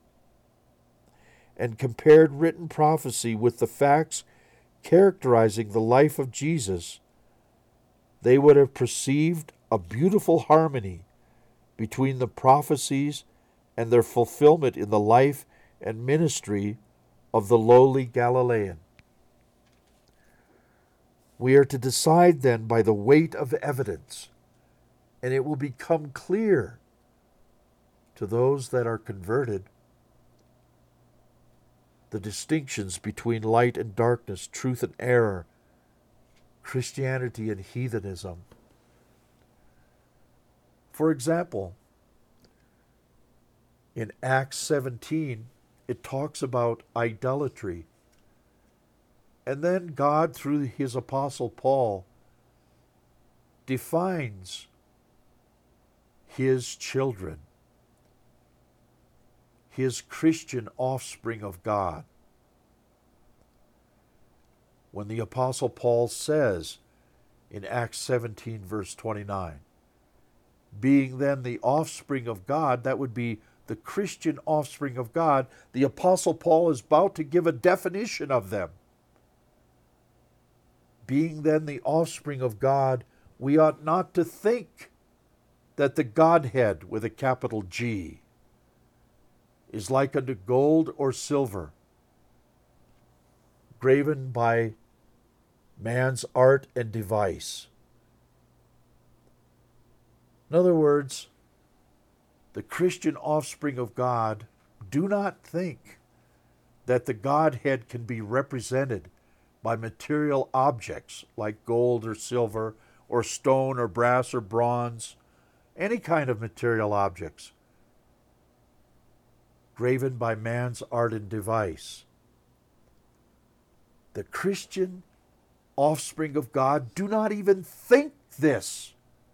and compared written prophecy with the facts characterizing the life of Jesus, they would have perceived a beautiful harmony between the prophecies and their fulfillment in the life and ministry of the lowly Galilean. We are to decide then by the weight of evidence, and it will become clear to those that are converted the distinctions between light and darkness, truth and error, Christianity and heathenism. For example, in Acts seventeen, it talks about idolatry. And then God, through his apostle Paul, defines his children, his Christian offspring of God. When the apostle Paul says in Acts seventeen, verse twenty-nine, being then the offspring of God, that would be the Christian offspring of God, the apostle Paul is about to give a definition of them. Being then the offspring of God, we ought not to think that the Godhead, with a capital G, is like unto gold or silver, graven by man's art and device. In other words, the Christian offspring of God do not think that the Godhead can be represented by material objects like gold or silver or stone or brass or bronze, any kind of material objects graven by man's art and device. The Christian offspring of God do not even think this.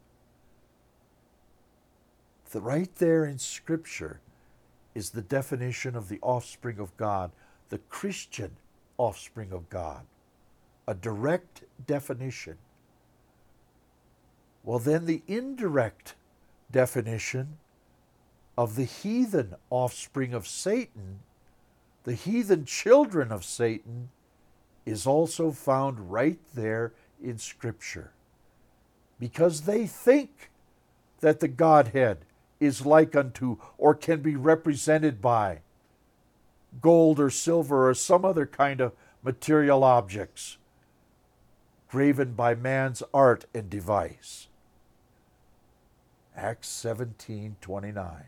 The, right there in Scripture is the definition of the offspring of God, the Christian offspring of God, a direct definition. Well, then the indirect definition of the heathen offspring of Satan, the heathen children of Satan, is also found right there in Scripture. Because they think that the Godhead is like unto or can be represented by gold or silver or some other kind of material objects graven by man's art and device. Acts seventeen twenty-nine.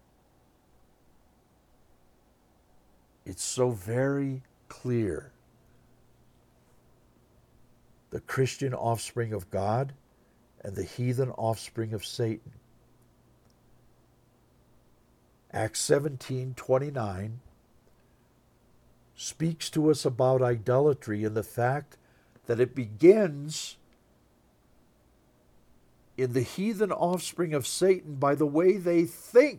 It's so very clear. The Christian offspring of God and the heathen offspring of Satan. Acts seventeen twenty-nine speaks to us about idolatry and the fact that it begins in the heathen offspring of Satan by the way they think.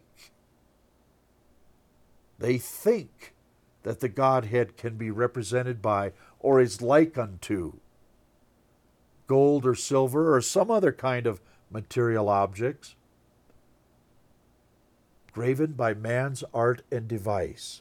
They think that the Godhead can be represented by or is like unto gold or silver or some other kind of material objects graven by man's art and device.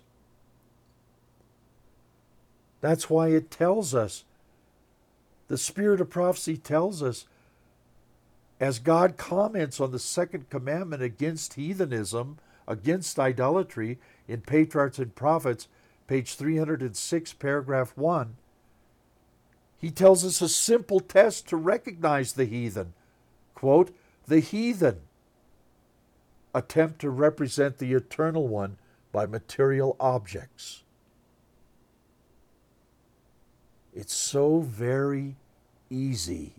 That's why it tells us, the spirit of prophecy tells us, as God comments on the second commandment against heathenism, against idolatry, in Patriarchs and Prophets, page three hundred six, paragraph one, he tells us a simple test to recognize the heathen. Quote, the heathen attempt to represent the Eternal One by material objects. It's so very easy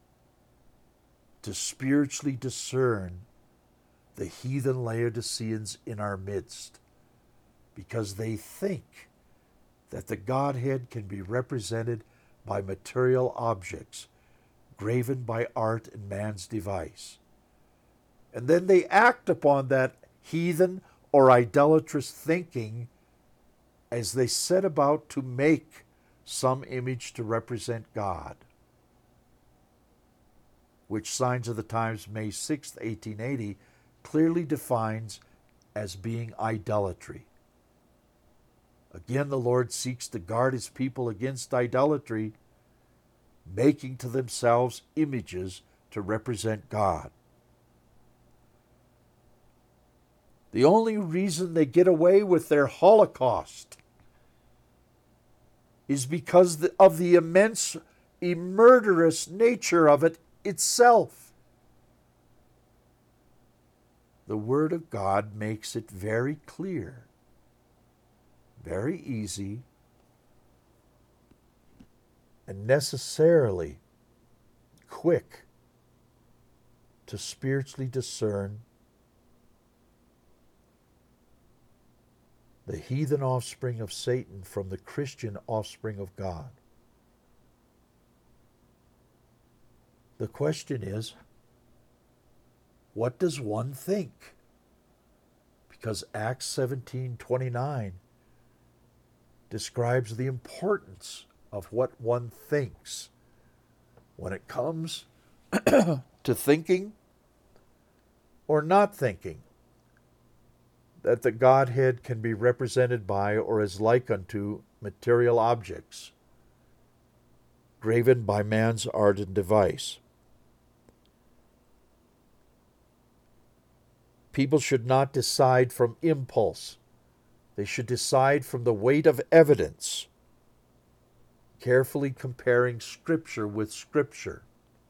to spiritually discern the heathen Laodiceans in our midst because they think that the Godhead can be represented by material objects graven by art and man's device. And then they act upon that heathen or idolatrous thinking as they set about to make some image to represent God, which Signs of the Times, May sixth, eighteen eighty, clearly defines as being idolatry. Again, the Lord seeks to guard his people against idolatry, making to themselves images to represent God. The only reason they get away with their Holocaust is because of the immense, murderous nature of it itself. The Word of God makes it very clear, very easy, and necessarily quick to spiritually discern the heathen offspring of Satan from the Christian offspring of God. The question is, what does one think? Because Acts seventeen twenty-nine describes the importance of what one thinks when it comes to thinking or not thinking that the Godhead can be represented by or is like unto material objects graven by man's art and device. People should not decide from impulse. They should decide from the weight of evidence, carefully comparing Scripture with Scripture.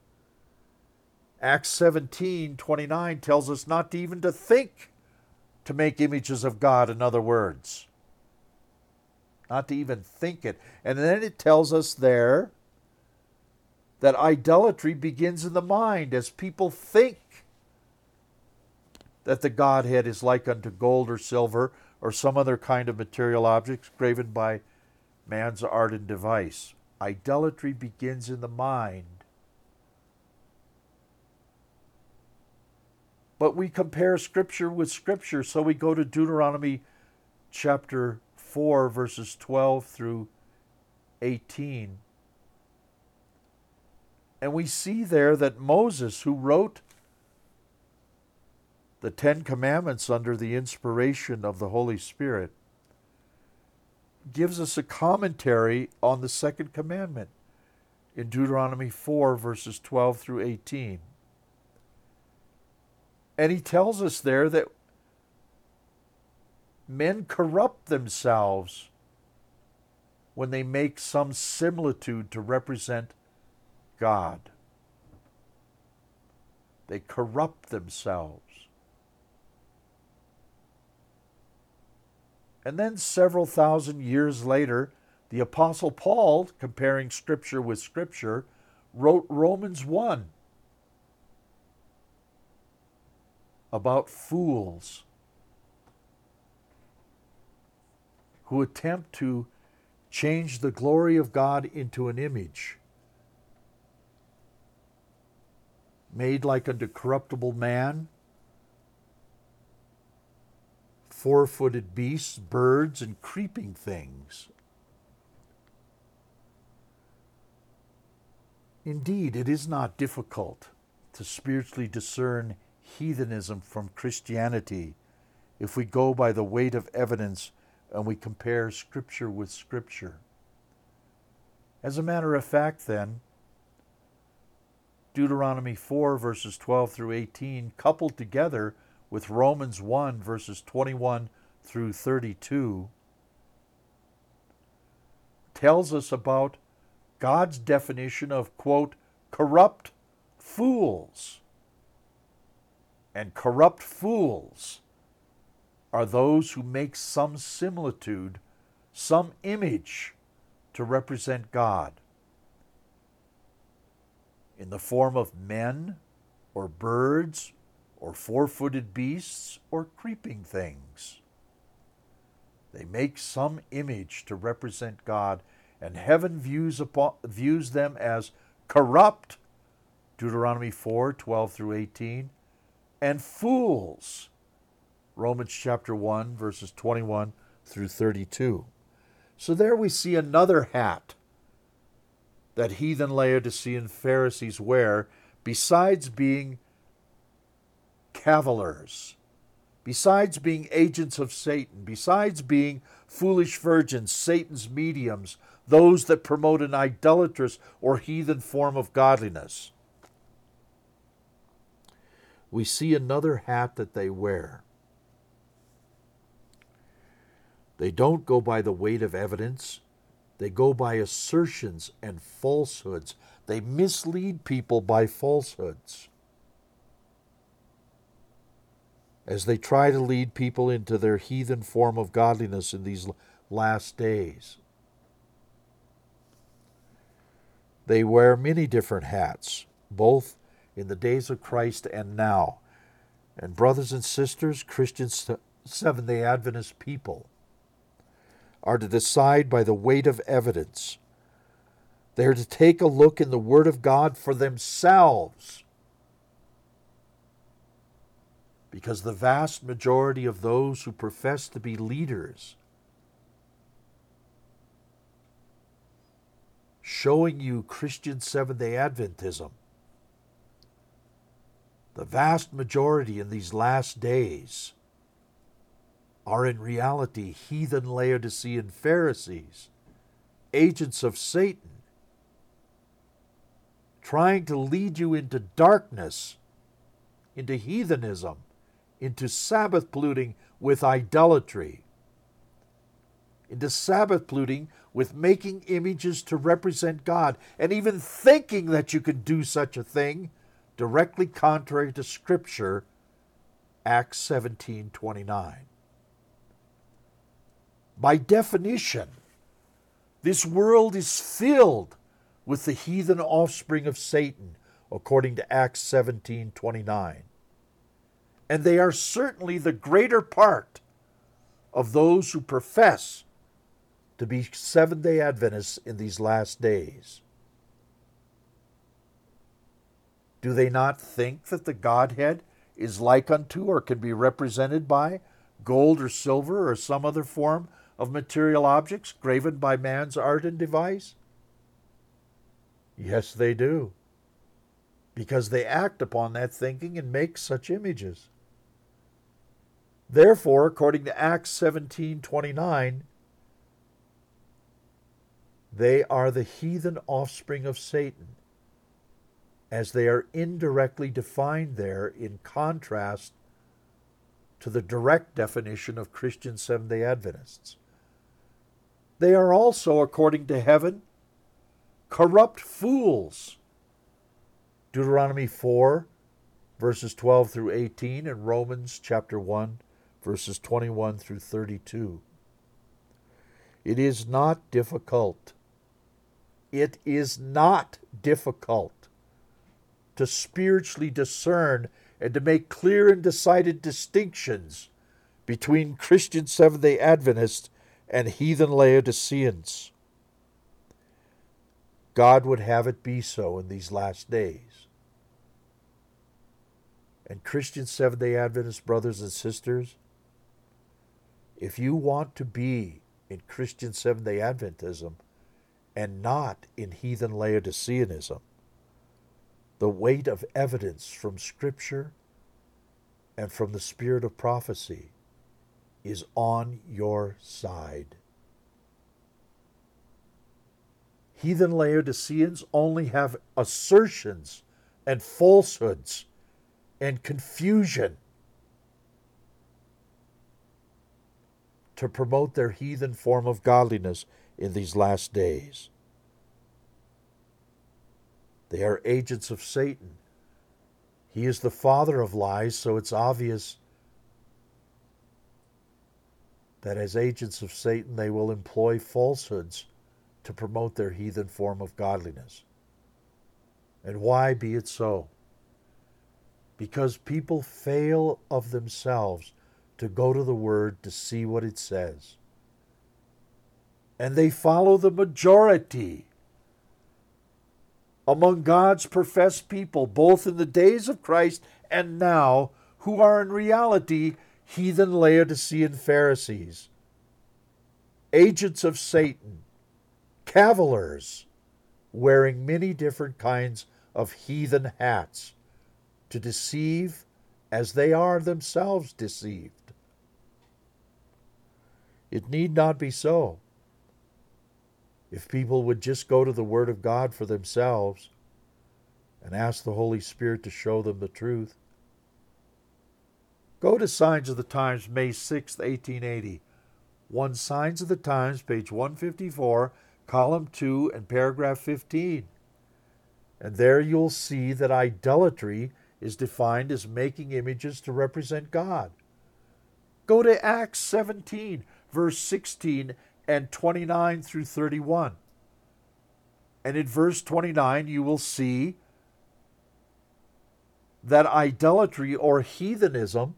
Acts seventeen twenty-nine tells us not to even to think to make images of God, in other words. Not to even think it. And then it tells us there that idolatry begins in the mind as people think that the Godhead is like unto gold or silver or some other kind of material objects graven by man's art and device. Idolatry begins in the mind. But we compare Scripture with Scripture, so we go to Deuteronomy chapter four, verses twelve through eighteen. And we see there that Moses, who wrote the Ten Commandments under the inspiration of the Holy Spirit, gives us a commentary on the second commandment in Deuteronomy four, verses twelve through eighteen. And he tells us there that men corrupt themselves when they make some similitude to represent God. They corrupt themselves. And then several thousand years later, the Apostle Paul, comparing Scripture with Scripture, wrote Romans one about fools who attempt to change the glory of God into an image made like unto corruptible man, four-footed beasts, birds, and creeping things. Indeed, it is not difficult to spiritually discern heathenism from Christianity if we go by the weight of evidence and we compare Scripture with Scripture. As a matter of fact, then, Deuteronomy four, verses twelve through eighteen, coupled together with Romans one, verses twenty-one through thirty-two, tells us about God's definition of, quote, corrupt fools. And corrupt fools are those who make some similitude, some image to represent God in the form of men or birds or four-footed beasts or creeping things. They make some image to represent God, and heaven views, upon, views them as corrupt, Deuteronomy four, twelve through eighteen, and fools, Romans chapter one, verses twenty-one through thirty-two. So there we see another hat that heathen Laodicean Pharisees were, besides being cavillers, besides being agents of Satan, besides being foolish virgins, Satan's mediums, those that promote an idolatrous or heathen form of godliness. We see another hat that they wear. They don't go by the weight of evidence. They go by assertions and falsehoods. They mislead people by falsehoods, as they try to lead people into their heathen form of godliness in these last days. They wear many different hats, both in the days of Christ and now. And brothers and sisters, Christian Seventh-day Adventist people are to decide by the weight of evidence. They are to take a look in the Word of God for themselves, because the vast majority of those who profess to be leaders, showing you Christian Seventh-day Adventism, the vast majority in these last days are in reality heathen Laodicean Pharisees, agents of Satan, trying to lead you into darkness, into heathenism, into Sabbath polluting with idolatry, into Sabbath polluting with making images to represent God, and even thinking that you can do such a thing, directly contrary to Scripture, Acts seventeen twenty-nine. By definition, this world is filled with the heathen offspring of Satan, according to Acts seventeen twenty-nine. And they are certainly the greater part of those who profess to be Seventh-day Adventists in these last days. Do they not think that the Godhead is like unto or can be represented by gold or silver or some other form of material objects graven by man's art and device? Yes, they do, because they act upon that thinking and make such images. Therefore, according to Acts seventeen twenty-nine, they are the heathen offspring of Satan, as they are indirectly defined there in contrast to the direct definition of Christian Seventh-day Adventists. They are also, according to heaven, corrupt fools. Deuteronomy four, verses twelve through eighteen, and Romans chapter one, verses twenty-one through thirty-two. It is not difficult. It is not difficult to spiritually discern and to make clear and decided distinctions between Christian Seventh-day Adventists and heathen Laodiceans. God would have it be so in these last days. And Christian Seventh-day Adventist brothers and sisters, if you want to be in Christian Seventh-day Adventism and not in heathen Laodiceanism, the weight of evidence from Scripture and from the spirit of prophecy is on your side. Heathen Laodiceans only have assertions and falsehoods and confusion to promote their heathen form of godliness in these last days. They are agents of Satan. He is the father of lies, so it's obvious that as agents of Satan they will employ falsehoods to promote their heathen form of godliness. And why be it so? Because people fail of themselves to go to the Word to see what it says. And they follow the majority among God's professed people, both in the days of Christ and now, who are in reality heathen Laodicean Pharisees, agents of Satan, cavillers, wearing many different kinds of heathen hats to deceive as they are themselves deceived. It need not be so. If people would just go to the Word of God for themselves and ask the Holy Spirit to show them the truth. Go to Signs of the Times, May sixth, eighteen eighty. One Signs of the Times, page one fifty-four, column two, and paragraph fifteen. And there you'll see that idolatry is defined as making images to represent God. Go to Acts seventeen, verse sixteen and twenty-nine through thirty-one. And in verse twenty-nine, you will see that idolatry or heathenism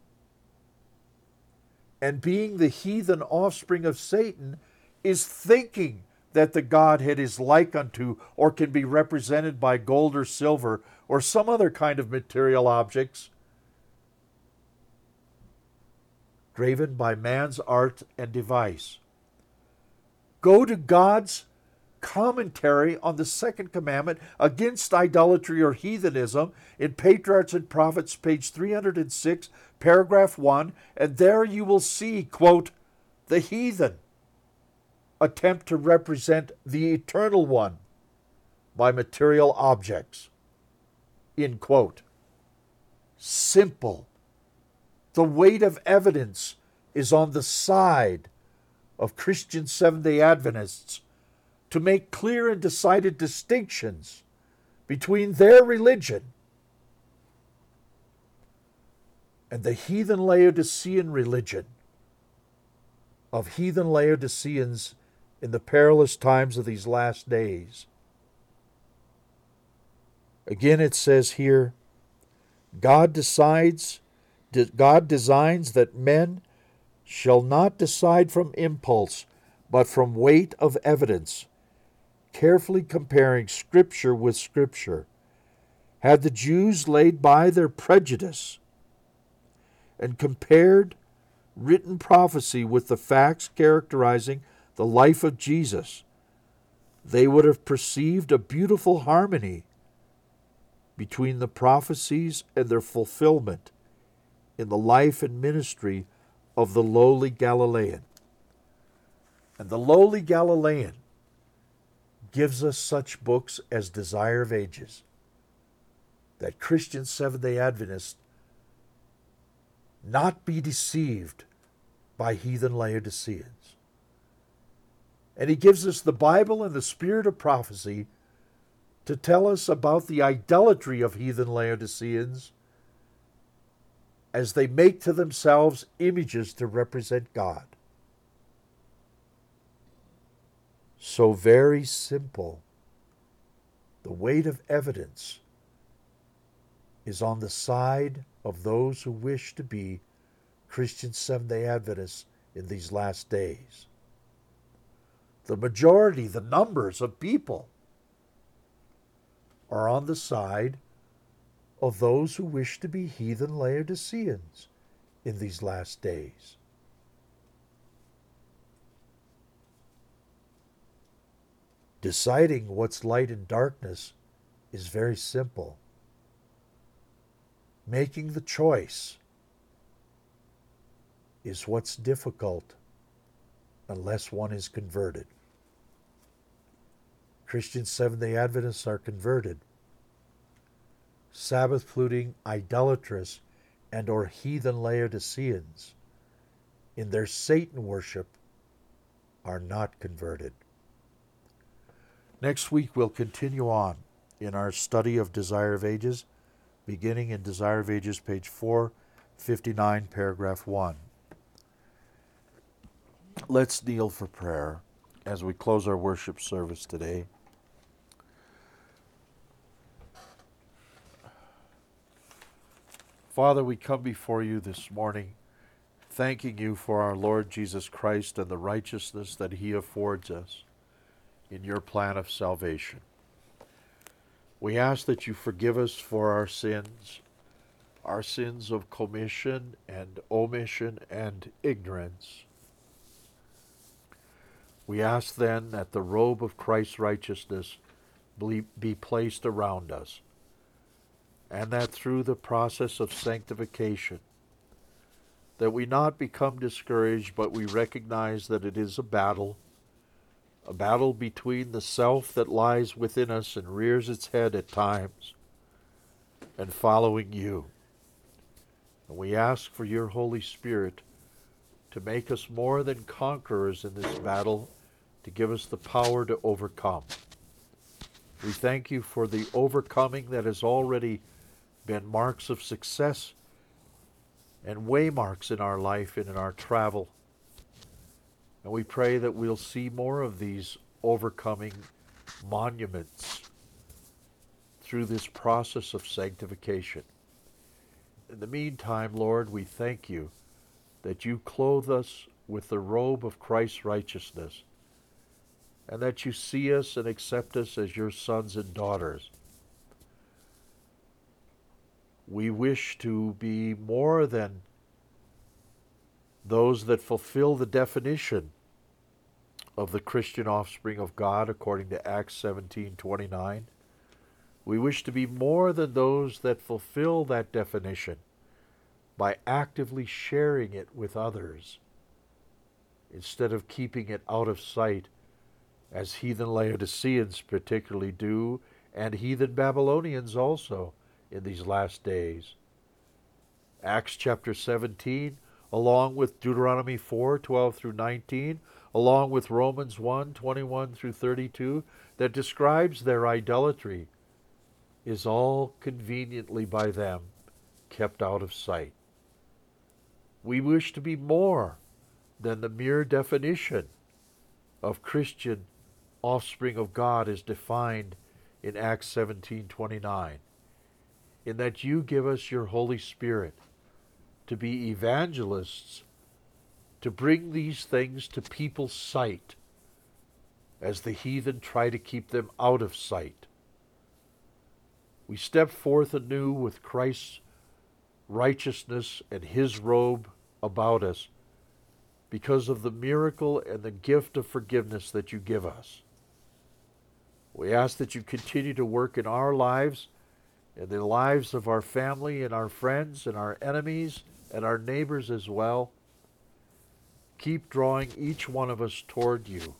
and being the heathen offspring of Satan is thinking that the Godhead is like unto or can be represented by gold or silver or some other kind of material objects graven by man's art and device. Go to God's commentary on the second commandment against idolatry or heathenism in Patriarchs and Prophets, page three hundred six, paragraph one, and there you will see, quote, the heathen attempt to represent the eternal one by material objects, end quote. Simple. The weight of evidence is on the side of Christian Seventh-day Adventists to make clear and decided distinctions between their religion and the heathen Laodicean religion of heathen Laodiceans in the perilous times of these last days. Again, it says here, God decides, God designs that men shall not decide from impulse, but from weight of evidence, carefully comparing Scripture with Scripture. Had the Jews laid by their prejudice and compared written prophecy with the facts characterizing the life of Jesus, they would have perceived a beautiful harmony between the prophecies and their fulfillment in the life and ministry of the lowly Galilean. And the lowly Galilean gives us such books as Desire of Ages, that Christian Seventh-day Adventists not be deceived by heathen Laodiceans. And he gives us the Bible and the spirit of prophecy to tell us about the idolatry of heathen Laodiceans as they make to themselves images to represent God. So very simple. The weight of evidence is on the side of those who wish to be Christian Seventh-day Adventists in these last days. The majority, the numbers of people, are on the side of those who wish to be heathen Laodiceans in these last days. Deciding what's light and darkness is very simple. Making the choice is what's difficult unless one is converted. Christian Seventh-day Adventists are converted. Sabbath-polluting, idolatrous, and or heathen Laodiceans in their Satan worship are not converted. Next week we'll continue on in our study of Desire of Ages, beginning in Desire of Ages, page four fifty-nine, paragraph one. Let's kneel for prayer as we close our worship service today. Father, we come before you this morning, thanking you for our Lord Jesus Christ and the righteousness that he affords us in your plan of salvation. We ask that you forgive us for our sins, our sins of commission and omission and ignorance. We ask then that the robe of Christ's righteousness be be placed around us, and that through the process of sanctification, that we not become discouraged, but we recognize that it is a battle, a battle between the self that lies within us and rears its head at times, and following you. And we ask for your Holy Spirit to make us more than conquerors in this battle, to give us the power to overcome. We thank you for the overcoming that has already been marks of success and waymarks in our life and in our travel. And we pray that we'll see more of these overcoming monuments through this process of sanctification. In the meantime, Lord, we thank you that you clothe us with the robe of Christ's righteousness, and that you see us and accept us as your sons and daughters. We wish to be more than those that fulfill the definition of the Christian offspring of God according to Acts seventeen twenty-nine. We wish to be more than those that fulfill that definition by actively sharing it with others, instead of keeping it out of sight, as heathen Laodiceans particularly do, and heathen Babylonians also in these last days. Acts chapter seventeen, along with Deuteronomy four twelve through nineteen, along with Romans one twenty-one through thirty-two, that describes their idolatry, is all conveniently by them kept out of sight. We wish to be more than the mere definition of Christian offspring of God as defined in Acts seventeen twenty-nine, in that you give us your Holy Spirit to be evangelists, to bring these things to people's sight as the heathen try to keep them out of sight. We step forth anew with Christ's righteousness and his robe about us because of the miracle and the gift of forgiveness that you give us. We ask that you continue to work in our lives, in the lives of our family and our friends and our enemies and our neighbors as well. Keep drawing each one of us toward you.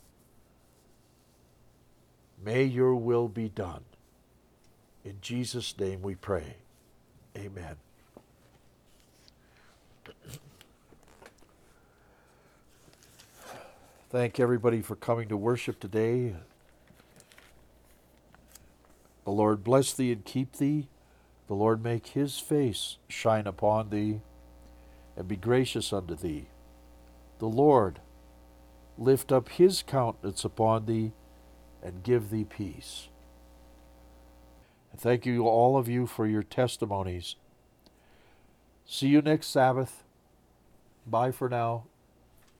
May your will be done. In Jesus' name we pray. Amen. Thank everybody for coming to worship today. The Lord bless thee and keep thee. The Lord make his face shine upon thee and be gracious unto thee. The Lord lift up his countenance upon thee and give thee peace. And thank you, all of you, for your testimonies. See you next Sabbath. Bye for now.